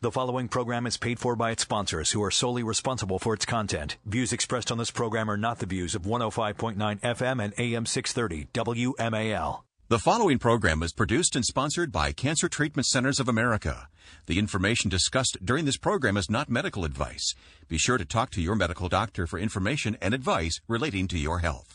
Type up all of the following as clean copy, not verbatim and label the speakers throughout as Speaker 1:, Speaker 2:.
Speaker 1: The following program is paid for by its sponsors, who are solely responsible for its content. Views expressed on this program are not the views of 105.9 FM and AM 630 WMAL.
Speaker 2: The following program is produced and sponsored by Cancer Treatment Centers of America. The information discussed during this program is not medical advice. Be sure to talk to your medical doctor for information and advice relating to your health.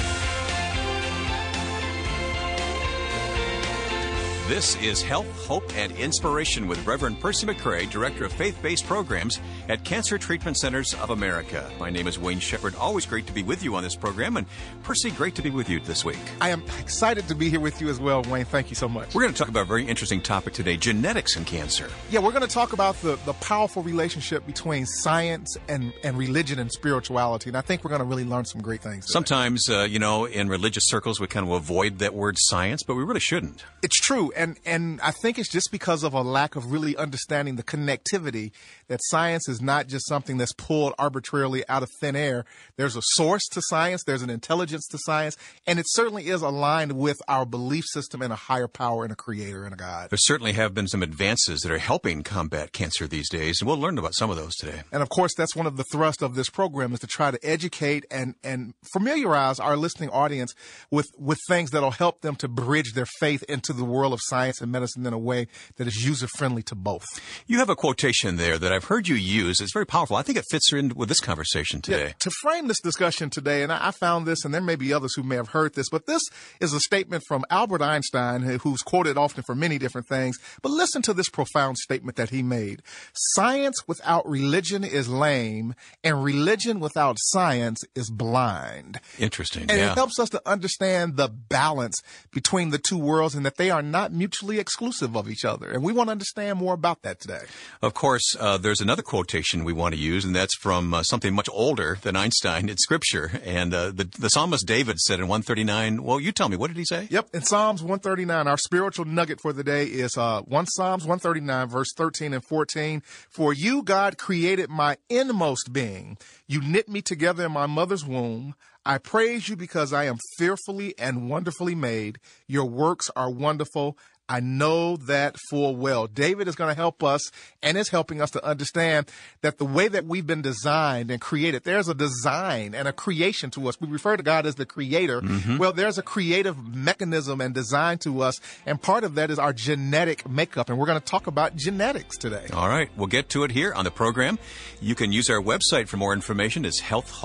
Speaker 2: This is Health, Hope, and Inspiration with Reverend Percy McCray, Director of Faith-Based Programs at Cancer Treatment Centers of America. My name is Wayne Shepherd. Always great to be with you on this program. And Percy, great to be with you this week.
Speaker 3: I am excited to be here with you as well, Wayne. Thank you so much.
Speaker 2: We're going to talk about a very interesting topic today, genetics and cancer.
Speaker 3: Yeah, we're going to talk about the powerful relationship between science and religion and spirituality. And I think we're going to really learn some great things today.
Speaker 2: Sometimes, in religious circles, we kind of avoid that word science, but we really shouldn't.
Speaker 3: It's true. And I think it's just because of a lack of really understanding the connectivity that science is not just something that's pulled arbitrarily out of thin air. There's a source to science. There's an intelligence to science. And it certainly is aligned with our belief system in a higher power and a creator and a God.
Speaker 2: There certainly have been some advances that are helping combat cancer these days, and we'll learn about some of those today.
Speaker 3: And of course, that's one of the thrusts of this program, is to try to educate and familiarize our listening audience with things that'll help them to bridge their faith into the world of science and medicine in a way that is user-friendly to both.
Speaker 2: You have a quotation there that I've heard you use. It's very powerful. I think it fits in with this conversation today.
Speaker 3: Yeah, to frame this discussion today, and I found this, and there may be others who may have heard this, but this is a statement from Albert Einstein, who's quoted often for many different things. But listen to this profound statement that he made. Science without religion is lame, and religion without science is blind.
Speaker 2: Interesting,
Speaker 3: And
Speaker 2: yeah.
Speaker 3: it helps us to understand the balance between the two worlds and that they are not mutually exclusive of each other. And we want to understand more about that today.
Speaker 2: Of course, there's another quotation we want to use, and that's from something much older than Einstein in Scripture. And the psalmist David said in 139, well, you tell me, what did he say?
Speaker 3: Yep, in Psalms 139, our spiritual nugget for the day is Psalms 139, verse 13 and 14. For you, God, created my inmost being. You knit me together in my mother's womb. I praise you because I am fearfully and wonderfully made. Your works are wonderful. I know that full well. David is going to help us and is helping us to understand that the way that we've been designed and created, there's a design and a creation to us. We refer to God as the creator. Mm-hmm. Well, there's a creative mechanism and design to us, and part of that is our genetic makeup, and we're going to talk about genetics today.
Speaker 2: All right. We'll get to it here on the program. You can use our website for more information. It's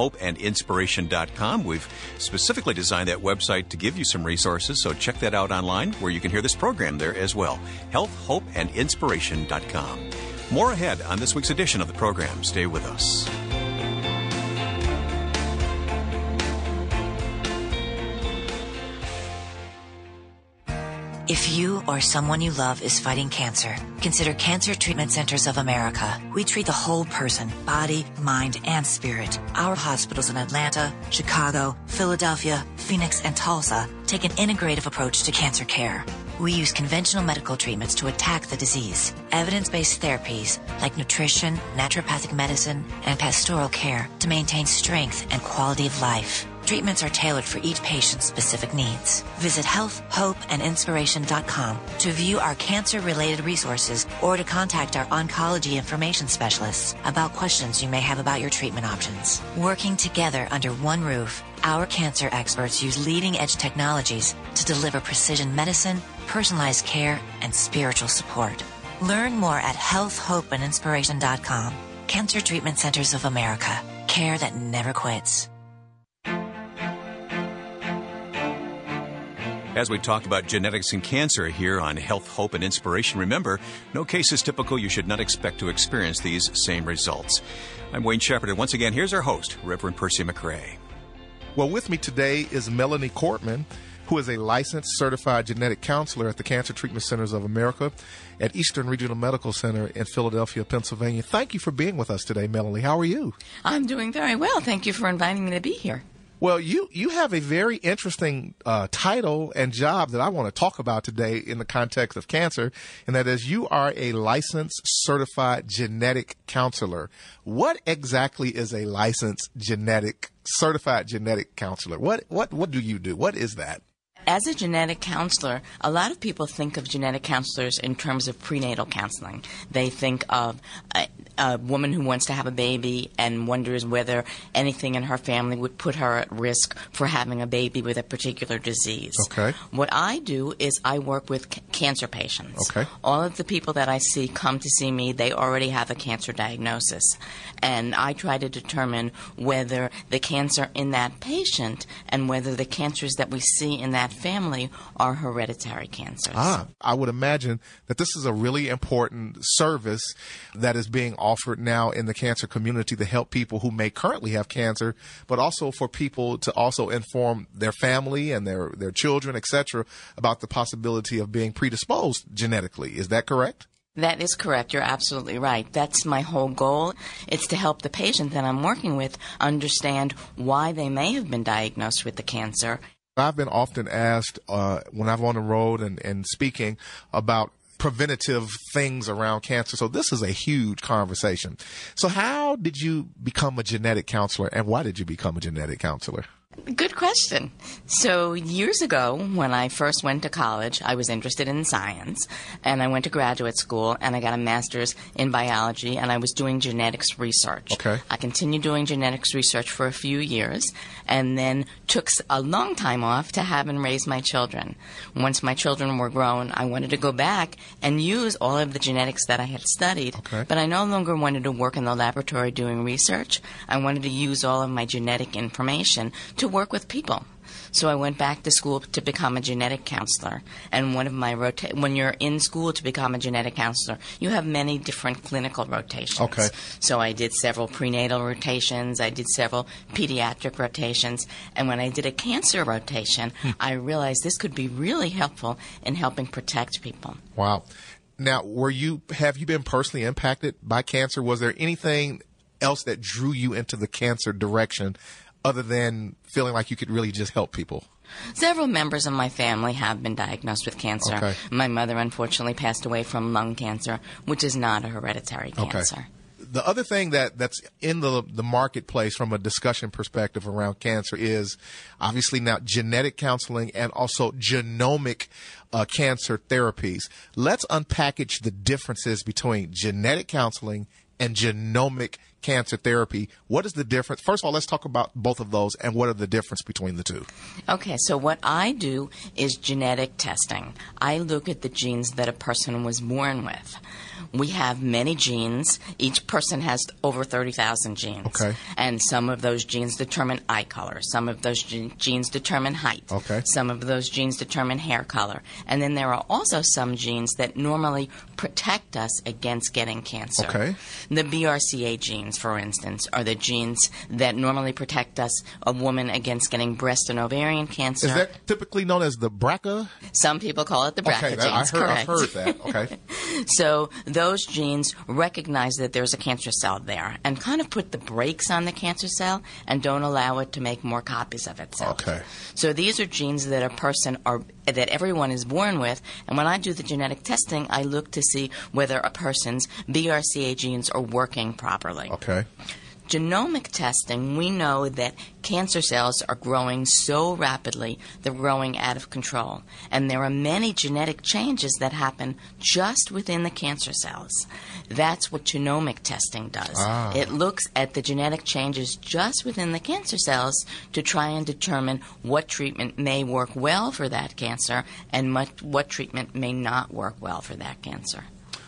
Speaker 2: healthhopeandinspiration.com. We've specifically designed that website to give you some resources, so check that out online where you can hear this program there as well. healthhopeandinspiration.com. More ahead on this week's edition of the program. Stay with us.
Speaker 4: If you or someone you love is fighting cancer, consider Cancer Treatment Centers of America. We treat the whole person, body, mind, and spirit. Our hospitals in Atlanta, Chicago, Philadelphia, Phoenix, and Tulsa take an integrative approach to cancer care. We use conventional medical treatments to attack the disease, evidence-based therapies like nutrition, naturopathic medicine, and pastoral care to maintain strength and quality of life. Treatments are tailored for each patient's specific needs. Visit healthhopeandinspiration.com to view our cancer-related resources or to contact our oncology information specialists about questions you may have about your treatment options. Working together under one roof, our cancer experts use leading-edge technologies to deliver precision medicine, personalized care, and spiritual support. Learn more at healthhopeandinspiration.com. Cancer Treatment Centers of America. Care that never quits.
Speaker 2: As we talk about genetics and cancer here on Health, Hope, and Inspiration, remember, no case is typical. You should not expect to experience these same results. I'm Wayne Shepherd, and once again, here's our host, Reverend Percy McCray.
Speaker 3: Well, with me today is Melanie Cortman, who is a licensed certified genetic counselor at the Cancer Treatment Centers of America at Eastern Regional Medical Center in Philadelphia, Pennsylvania. Thank you for being with us today, Melanie. How are you?
Speaker 5: I'm doing very well. Thank you for inviting me to be here.
Speaker 3: Well, you have a very interesting title and job that I want to talk about today in the context of cancer, and that is you are a licensed certified genetic counselor. What exactly is a licensed certified genetic counselor? What do you do? What is that?
Speaker 5: As a genetic counselor, a lot of people think of genetic counselors in terms of prenatal counseling. They think of a woman who wants to have a baby and wonders whether anything in her family would put her at risk for having a baby with a particular disease.
Speaker 3: Okay.
Speaker 5: What I do is I work with cancer patients.
Speaker 3: Okay.
Speaker 5: All of the people that I see come to see me, they already have a cancer diagnosis. And I try to determine whether the cancer in that patient and whether the cancers that we see in that family are hereditary cancers.
Speaker 3: I would imagine that this is a really important service that is being offered now in the cancer community to help people who may currently have cancer, but also for people to also inform their family and their children, etc., about the possibility of being predisposed genetically. Is that correct?
Speaker 5: That is correct. You're absolutely right. That's my whole goal. It's to help the patient that I'm working with understand why they may have been diagnosed with the cancer.
Speaker 3: I've been often asked when I'm on the road and speaking about preventative things around cancer. So this is a huge conversation. So how did you become a genetic counselor, and why did you become a genetic counselor?
Speaker 5: Good question. So years ago, when I first went to college, I was interested in science, and I went to graduate school, and I got a master's in biology, and I was doing genetics research.
Speaker 3: Okay.
Speaker 5: I continued doing genetics research for a few years, and then took a long time off to have and raise my children. Once my children were grown, I wanted to go back and use all of the genetics that I had studied,
Speaker 3: Okay.
Speaker 5: but I no longer wanted to work in the laboratory doing research. I wanted to use all of my genetic information to work with people. So I went back to school to become a genetic counselor. And one of my when you're in school to become a genetic counselor, you have many different clinical rotations.
Speaker 3: Okay.
Speaker 5: So I did several prenatal rotations. I did several pediatric rotations. And when I did a cancer rotation, I realized this could be really helpful in helping protect people.
Speaker 3: Wow. Now, have you been personally impacted by cancer? Was there anything else that drew you into the cancer direction other than feeling like you could really just help people?
Speaker 5: Several members of my family have been diagnosed with cancer.
Speaker 3: Okay.
Speaker 5: My mother unfortunately passed away from lung cancer, which is not a hereditary cancer.
Speaker 3: Okay. The other thing that's in the marketplace from a discussion perspective around cancer is obviously now genetic counseling and also genomic cancer therapies. Let's unpackage the differences between genetic counseling and genomic cancer therapy. What is the difference? First of all, let's talk about both of those and what are the difference between the two.
Speaker 5: Okay, so what I do is genetic testing. I look at the genes that a person was born with. We have many genes. Each person has over 30,000 genes.
Speaker 3: Okay.
Speaker 5: And some of those genes determine eye color. Some of those genes determine height.
Speaker 3: Okay.
Speaker 5: Some of those genes determine hair color. And then there are also some genes that normally protect us against getting cancer.
Speaker 3: Okay.
Speaker 5: The BRCA genes, for instance, are the genes that normally protect us, a woman, against getting breast and ovarian cancer.
Speaker 3: Is that typically known as the BRCA?
Speaker 5: Some people call it the BRCA genes,
Speaker 3: I've
Speaker 5: correct.
Speaker 3: heard that. Okay.
Speaker 5: So those genes recognize that there's a cancer cell there and kind of put the brakes on the cancer cell and don't allow it to make more copies of itself.
Speaker 3: Okay.
Speaker 5: So these are genes that that everyone is born with, and when I do the genetic testing, I look to see whether a person's BRCA genes are working properly.
Speaker 3: Okay.
Speaker 5: Genomic testing, we know that cancer cells are growing so rapidly, they're growing out of control. And there are many genetic changes that happen just within the cancer cells. That's what genomic testing does. It looks at the genetic changes just within the cancer cells to try and determine what treatment may work well for that cancer and what treatment may not work well for that cancer.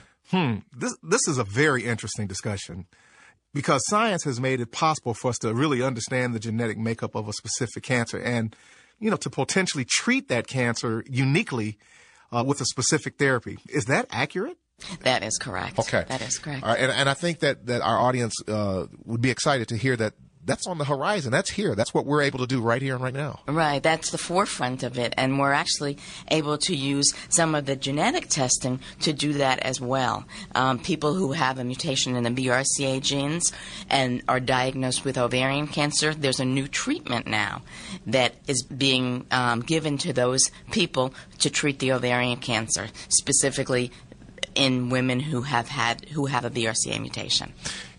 Speaker 3: This is a very interesting discussion, because science has made it possible for us to really understand the genetic makeup of a specific cancer and, to potentially treat that cancer uniquely with a specific therapy. Is that accurate?
Speaker 5: That is correct.
Speaker 3: Okay.
Speaker 5: That is correct.
Speaker 3: All right, and I think that our audience would be excited to hear that that's on the horizon. That's here. That's what we're able to do right here and right now.
Speaker 5: Right. That's the forefront of it. And we're actually able to use some of the genetic testing to do that as well. People who have a mutation in the BRCA genes and are diagnosed with ovarian cancer, there's a new treatment now that is being given to those people to treat the ovarian cancer, specifically in women who have a BRCA mutation.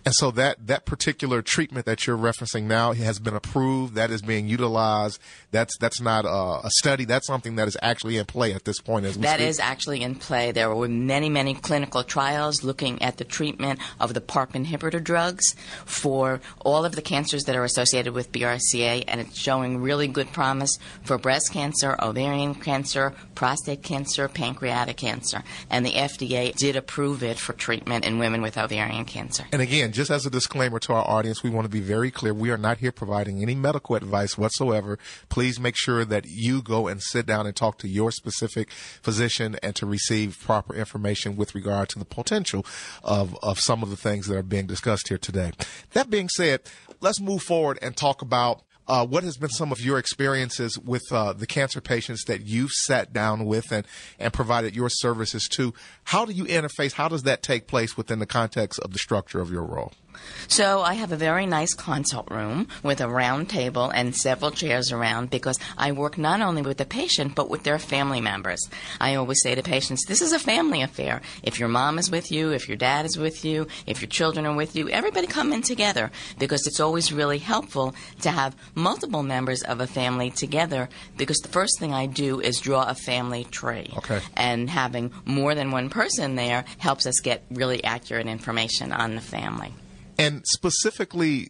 Speaker 3: And so that particular treatment that you're referencing now has been approved. That is being utilized. That's not a study. That's something that is actually in play at this point as we speak.
Speaker 5: That is actually in play. There were many clinical trials looking at the treatment of the PARP inhibitor drugs for all of the cancers that are associated with BRCA, and it's showing really good promise for breast cancer, ovarian cancer, prostate cancer, pancreatic cancer. And the FDA did approve it for treatment in women with ovarian cancer.
Speaker 3: And again, just as a disclaimer to our audience, we want to be very clear. We are not here providing any medical advice whatsoever. Please make sure that you go and sit down and talk to your specific physician and to receive proper information with regard to the potential of some of the things that are being discussed here today. That being said, let's move forward and talk about what has been some of your experiences with the cancer patients that you've sat down with and provided your services to. How do you interface? How does that take place within the context of the structure of your role?
Speaker 5: So I have a very nice consult room with a round table and several chairs around because I work not only with the patient but with their family members. I always say to patients, this is a family affair. If your mom is with you, if your dad is with you, if your children are with you, everybody come in together because it's always really helpful to have multiple members of a family together because the first thing I do is draw a family tree.
Speaker 3: Okay.
Speaker 5: And having more than one person there helps us get really accurate information on the family.
Speaker 3: And specifically,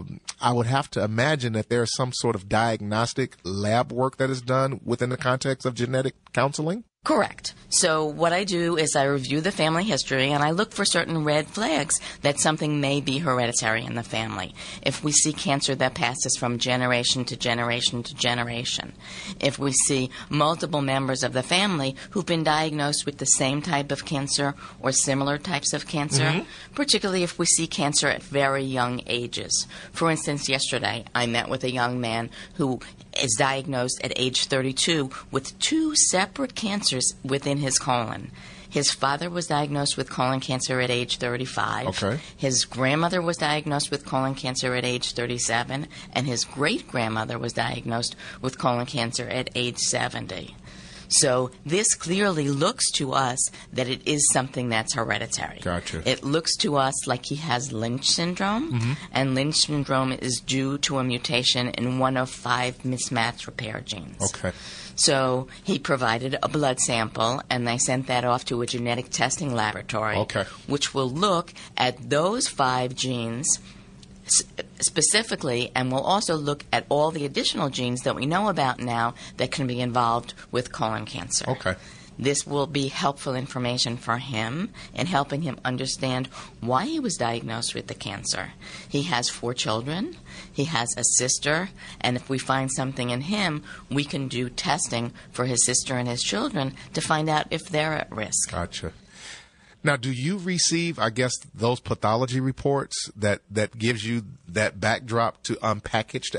Speaker 3: I would have to imagine that there's some sort of diagnostic lab work that is done within the context of genetic counseling?
Speaker 5: Correct. So what I do is I review the family history and I look for certain red flags that something may be hereditary in the family. If we see cancer that passes from generation to generation to generation. If we see multiple members of the family who've been diagnosed with the same type of cancer or similar types of cancer, particularly if we see cancer at very young ages. For instance, yesterday I met with a young man who is diagnosed at age 32 with 2 separate cancers within his colon. His father was diagnosed with colon cancer at age 35.
Speaker 3: Okay.
Speaker 5: His grandmother was diagnosed with colon cancer at age 37, and his great-grandmother was diagnosed with colon cancer at age 70. So this clearly looks to us that it is something that's hereditary.
Speaker 3: Gotcha.
Speaker 5: It looks to us like he has Lynch syndrome, and Lynch syndrome is due to a mutation in one of 5 mismatch repair genes.
Speaker 3: Okay.
Speaker 5: So he provided a blood sample, and they sent that off to a genetic testing laboratory,
Speaker 3: Okay.
Speaker 5: which will look at those 5 genes specifically, and we'll also look at all the additional genes that we know about now that can be involved with colon cancer.
Speaker 3: Okay.
Speaker 5: This will be helpful information for him in helping him understand why he was diagnosed with the cancer. He has 4 children. He has a sister. And if we find something in him, we can do testing for his sister and his children to find out if they're at risk.
Speaker 3: Gotcha. Now, do you receive, I guess, those pathology reports that gives you that backdrop to unpackage?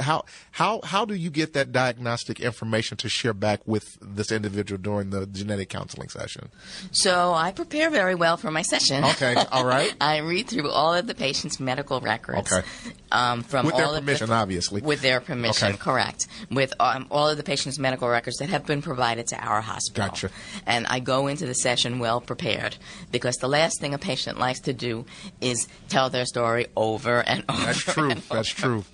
Speaker 3: How do you get that diagnostic information to share back with this individual during the genetic counseling session?
Speaker 5: So I prepare very well for my session.
Speaker 3: Okay, all right.
Speaker 5: I read through all of the patient's medical records.
Speaker 3: Okay.
Speaker 5: From
Speaker 3: With
Speaker 5: all
Speaker 3: their
Speaker 5: of
Speaker 3: permission, obviously.
Speaker 5: With their permission,
Speaker 3: Okay.
Speaker 5: correct. With all of the patient's medical records that have been provided to our hospital.
Speaker 3: Gotcha.
Speaker 5: And I go into the session well prepared because the last thing a patient likes to do is tell their story over and over.
Speaker 3: That's true.
Speaker 5: and
Speaker 3: That's true.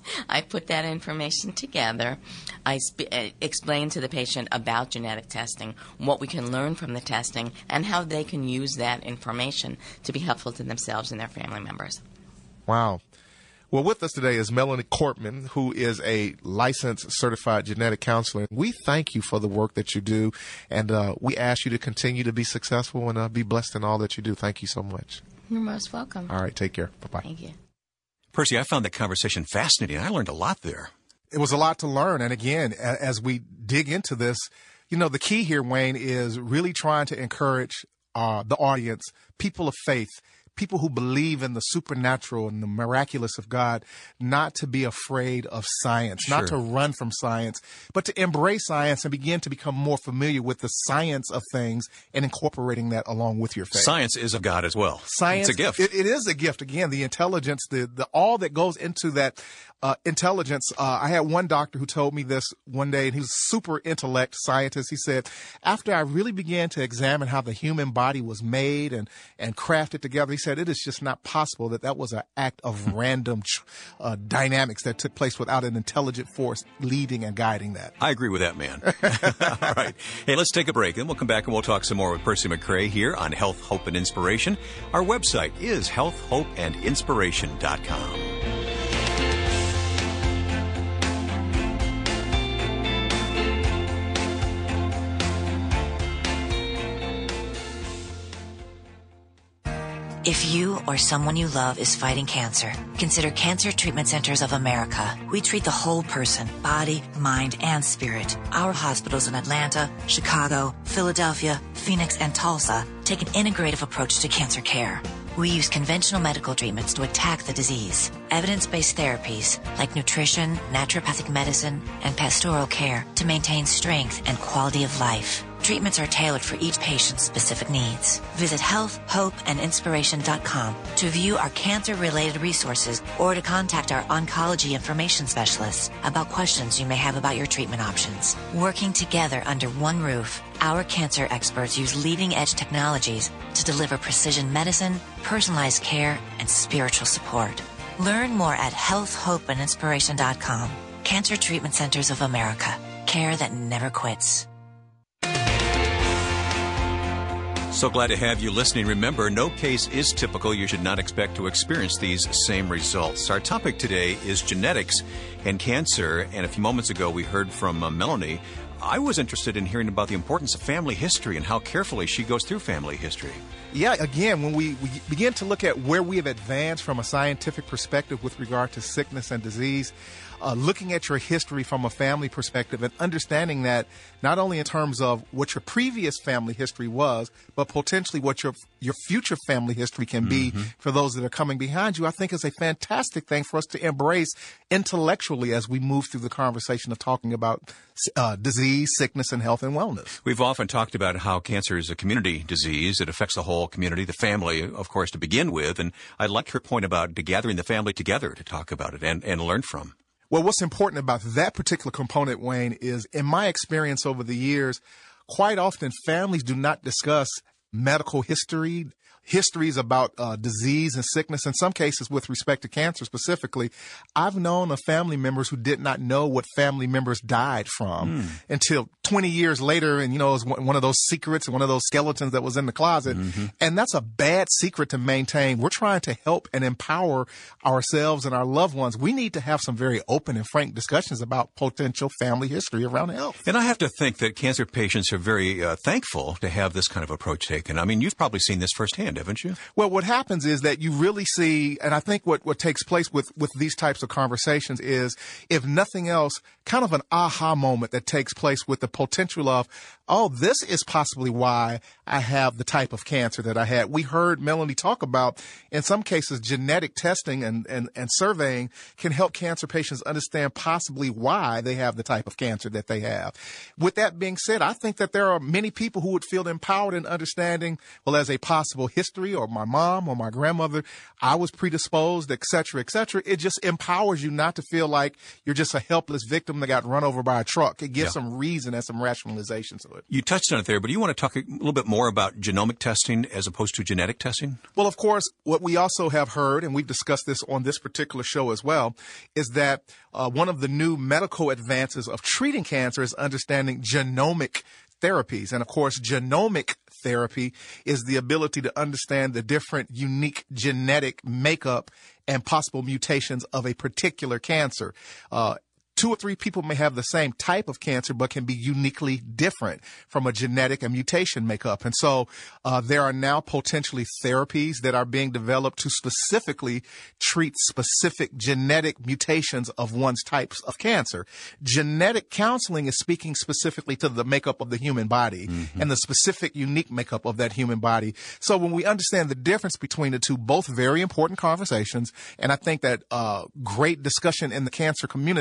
Speaker 5: I put that information together. I explain to the patient about genetic testing, what we can learn from the testing, and how they can use that information to be helpful to themselves and their family members.
Speaker 3: Wow. Well, with us today is Melanie Cortman, who is a licensed certified genetic counselor. We thank you for the work that you do, and we ask you to continue to be successful and be blessed in all that you do. Thank you so much.
Speaker 5: You're most welcome.
Speaker 3: All right, take care. Bye-bye.
Speaker 5: Thank you.
Speaker 2: Percy, I found the conversation fascinating. I learned a lot there.
Speaker 3: It was a lot to learn. And again, as we dig into this, the key here, Wayne, is really trying to encourage the audience, people of faith, people who believe in the supernatural and the miraculous of God, not to be afraid of science, not to run from science, but to embrace science and begin to become more familiar with the science of things and incorporating that along with your faith.
Speaker 2: Science is of God as well.
Speaker 3: Science,
Speaker 2: it's a gift.
Speaker 3: It is a gift. Again, the intelligence, the all that goes into that intelligence. I had one doctor who told me this one day, and he was a super intellect scientist. He said, after I really began to examine how the human body was made and crafted together, he said it is just not possible that was an act of random dynamics that took place without an intelligent force leading and guiding that.
Speaker 2: I agree with that, man. All right. Hey, let's take a break, and we'll come back and we'll talk some more with Percy McCray here on Health, Hope, and Inspiration. Our website is healthhopeandinspiration.com.
Speaker 4: If you or someone you love is fighting cancer, consider Cancer Treatment Centers of America. We treat the whole person, body, mind, and spirit. Our hospitals in Atlanta, Chicago, Philadelphia, Phoenix, and Tulsa take an integrative approach to cancer care. We use conventional medical treatments to attack the disease. Evidence-based therapies like nutrition, naturopathic medicine, and pastoral care to maintain strength and quality of life. Treatments are tailored for each patient's specific needs. Visit healthhopeandinspiration.com to view our cancer-related resources or to contact our oncology information specialists about questions you may have about your treatment options. Working together under one roof, our cancer experts use leading-edge technologies to deliver precision medicine, personalized care, and spiritual support. Learn more at healthhopeandinspiration.com. Cancer Treatment Centers of America. Care that never quits.
Speaker 2: So glad to have you listening. Remember, no case is typical. You should not expect to experience these same results. Our topic today is genetics and cancer. And a few moments ago, we heard from Melanie. I was interested in hearing about the importance of family history and how carefully she goes through family history.
Speaker 3: Yeah, again, when we begin to look at where we have advanced from a scientific perspective with regard to sickness and disease, looking at your history from a family perspective and understanding that not only in terms of what your previous family history was, but potentially what your future family history can be for those that are coming behind you, I think is a fantastic thing for us to embrace intellectually as we move through the conversation of talking about disease, sickness, and health and wellness.
Speaker 2: We've often talked about how cancer is a community disease. It affects the whole community, the family, of course, to begin with. And I like your point about gathering the family together to talk about it and learn from.
Speaker 3: Well, what's important about that particular component, Wayne, is in my experience over the years, quite often families do not discuss medical histories about disease and sickness. In some cases, with respect to cancer specifically, I've known of family members who did not know what family members died from until 20 years later. And, it was one of those secrets, one of those skeletons that was in the closet. And that's a bad secret to maintain. We're trying to help and empower ourselves and our loved ones. We need to have some very open and frank discussions about potential family history around health.
Speaker 2: And I have to think that cancer patients are very thankful to have this kind of approach taken. I mean, you've probably seen this firsthand, haven't you?
Speaker 3: Well, what happens is that you really see, and I think what takes place with these types of conversations is, if nothing else, kind of an aha moment that takes place with the potential of, oh, this is possibly why I have the type of cancer that I had. We heard Melanie talk about, in some cases, genetic testing and surveying can help cancer patients understand possibly why they have the type of cancer that they have. With that being said, I think that there are many people who would feel empowered in understanding, well, as a possible history, or my mom or my grandmother, I was predisposed, et cetera, et cetera. It just empowers you not to feel like you're just a helpless victim that got run over by a truck. It gives some reason and some rationalization to it.
Speaker 2: You touched on it there, but do you want to talk a little bit more about genomic testing as opposed to genetic testing?
Speaker 3: Well, of course, what we also have heard, and we've discussed this on this particular show as well, is that one of the new medical advances of treating cancer is understanding genomic therapies. And of course, genomic therapy is the ability to understand the different unique genetic makeup and possible mutations of a particular cancer. 2 or 3 people may have the same type of cancer, but can be uniquely different from a genetic and mutation makeup. And so there are now potentially therapies that are being developed to specifically treat specific genetic mutations of one's types of cancer. Genetic counseling is speaking specifically to the makeup of the human body and the specific unique makeup of that human body. So when we understand the difference between the two, both very important conversations, and I think that great discussion in the cancer community,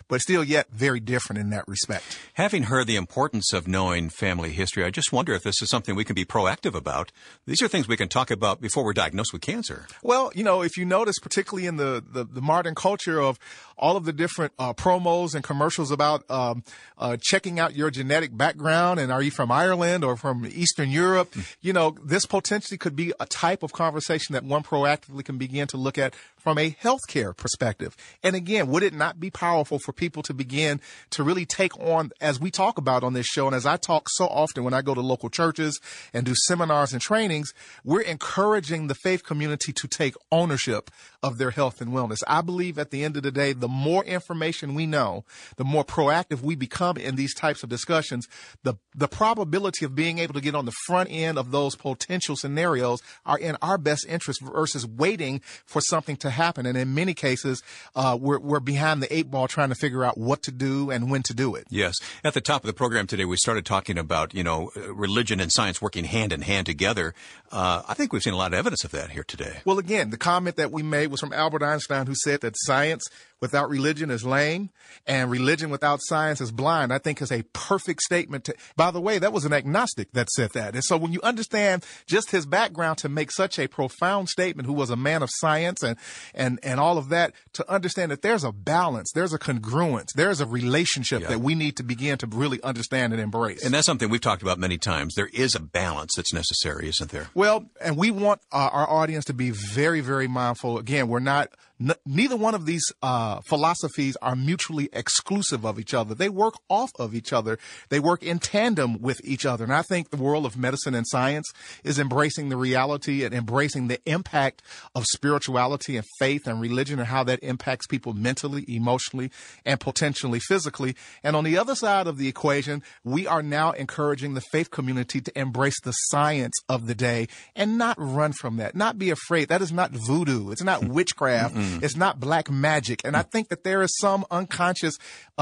Speaker 3: but still yet very different in that respect.
Speaker 2: Having heard the importance of knowing family history, I just wonder if this is something we can be proactive about. These are things we can talk about before we're diagnosed with cancer.
Speaker 3: Well, if you notice, particularly in the modern culture of all of the different promos and commercials about checking out your genetic background, and are you from Ireland or from Eastern Europe, this potentially could be a type of conversation that one proactively can begin to look at from a healthcare perspective. And again, would it not be powerful for people to begin to really take on, as we talk about on this show, and as I talk so often when I go to local churches and do seminars and trainings, we're encouraging the faith community to take ownership of their health and wellness. I believe at the end of the day, the more information we know, the more proactive we become in these types of discussions, the probability of being able to get on the front end of those potential scenarios are in our best interest versus waiting for something to happen. And in many cases, we're behind the eight ball trying to figure out what to do and when to do it.
Speaker 2: Yes. At the top of the program today, we started talking about, religion and science working hand in hand together. I think we've seen a lot of evidence of that here today.
Speaker 3: Well, again, the comment that we made was from Albert Einstein, who said that science without religion is lame and religion without science is blind. I think is a perfect statement. By the way, that was an agnostic that said that. And so when you understand just his background to make such a profound statement, who was a man of science and all of that, to understand that there's a balance, there's a congruence, there's a relationship that we need to begin to really understand and embrace.
Speaker 2: And that's something we've talked about many times. There is a balance that's necessary, isn't there?
Speaker 3: Well, and we want our audience to be very, very mindful. Again, neither one of these philosophies are mutually exclusive of each other. They work off of each other. They work in tandem with each other. And I think the world of medicine and science is embracing the reality and embracing the impact of spirituality and faith and religion and how that impacts people mentally, emotionally, and potentially physically. And on the other side of the equation, we are now encouraging the faith community to embrace the science of the day and not run from that, not be afraid. That is not voodoo. It's not witchcraft. It's not black magic. And I think that there is some unconscious,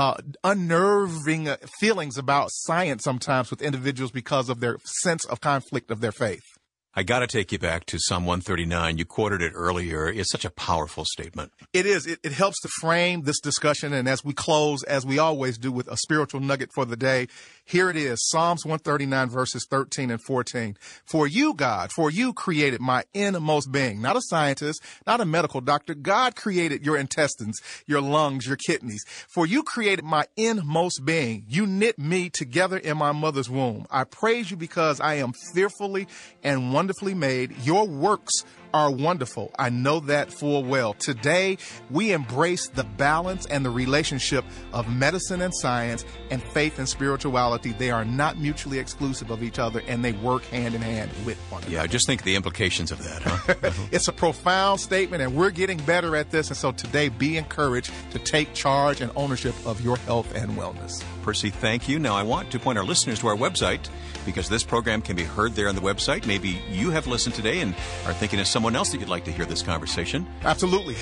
Speaker 3: unnerving feelings about science sometimes with individuals because of their sense of conflict of their faith.
Speaker 2: I got to take you back to Psalm 139. You quoted it earlier. It's such a powerful statement.
Speaker 3: It is. It helps to frame this discussion. And as we close, as we always do, with a spiritual nugget for the day, here it is. Psalms 139, verses 13 and 14. For you, God, for you created my innermost being. Not a scientist, not a medical doctor. God created your intestines, your lungs, your kidneys. For you created my inmost being. You knit me together in my mother's womb. I praise you because I am fearfully and wonderfully made. Your works are wonderful. I know that full well. Today, we embrace the balance and the relationship of medicine and science and faith and spirituality. They are not mutually exclusive of each other, and they work hand in hand with one another.
Speaker 2: Yeah, just think of the implications of that, huh?
Speaker 3: It's a profound statement, and we're getting better at this. And so today, be encouraged to take charge and ownership of your health and wellness.
Speaker 2: Percy, thank you. Now, I want to point our listeners to our website, because this program can be heard there on the website. Maybe you have listened today and are thinking of someone else that you'd like to hear this conversation.
Speaker 3: Absolutely.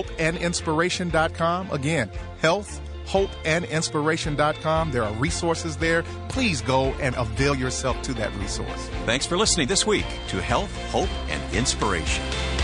Speaker 3: HealthHopeAndInspiration.com. Again, HealthHopeAndInspiration.com. There are resources there. Please go and avail yourself to that resource.
Speaker 2: Thanks for listening this week to Health, Hope, and Inspiration.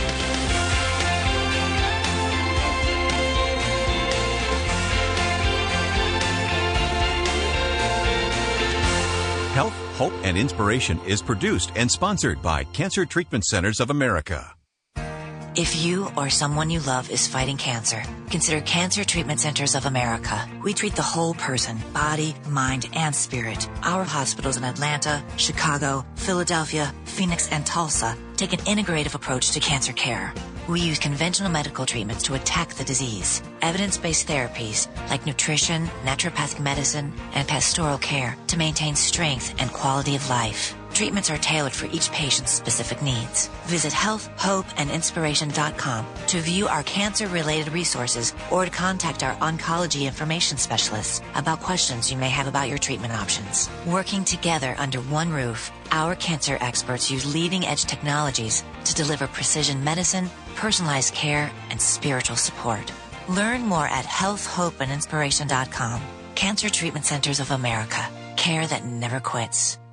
Speaker 2: Health, Hope, and Inspiration is produced and sponsored by Cancer Treatment Centers of America.
Speaker 4: If you or someone you love is fighting cancer, consider Cancer Treatment Centers of America. We treat the whole person, body, mind, and spirit. Our hospitals in Atlanta, Chicago, Philadelphia, Phoenix, and Tulsa take an integrative approach to cancer care. We use conventional medical treatments to attack the disease, evidence-based therapies like nutrition, naturopathic medicine, and pastoral care to maintain strength and quality of life. Treatments are tailored for each patient's specific needs. Visit healthhopeandinspiration.com to view our cancer-related resources or to contact our oncology information specialists about questions you may have about your treatment options. Working together under one roof, our cancer experts use leading-edge technologies to deliver precision medicine, personalized care, and spiritual support. Learn more at healthhopeandinspiration.com. Cancer Treatment Centers of America. Care that never quits.